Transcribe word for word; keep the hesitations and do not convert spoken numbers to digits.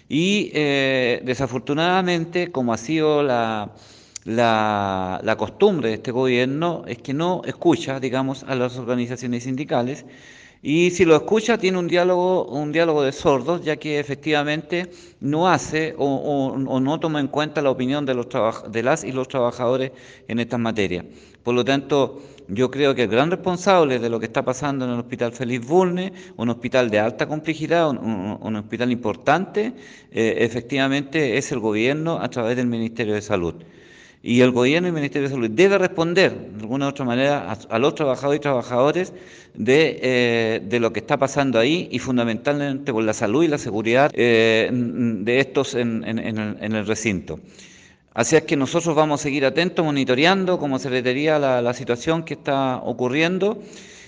Y eh, desafortunadamente, como ha sido la, la, la costumbre de este gobierno, es que no escucha, digamos, a las organizaciones sindicales, y si lo escucha tiene un diálogo, un diálogo de sordos, ya que efectivamente no hace o, o- o no toma en cuenta la opinión de, los trabaj- de las y los trabajadores en estas materias. Por lo tanto, yo creo que el gran responsable de lo que está pasando en el Hospital Félix Bulnes, un hospital de alta complejidad, un, un- un hospital importante, eh, efectivamente es el gobierno a través del Ministerio de Salud. Y el gobierno y el Ministerio de Salud debe responder de alguna u otra manera a, a los trabajadores y trabajadores de, eh, de lo que está pasando ahí y fundamentalmente por la salud y la seguridad eh, de estos en, en, en, el, en el recinto. Así es que nosotros vamos a seguir atentos, monitoreando como Secretaría la, la situación que está ocurriendo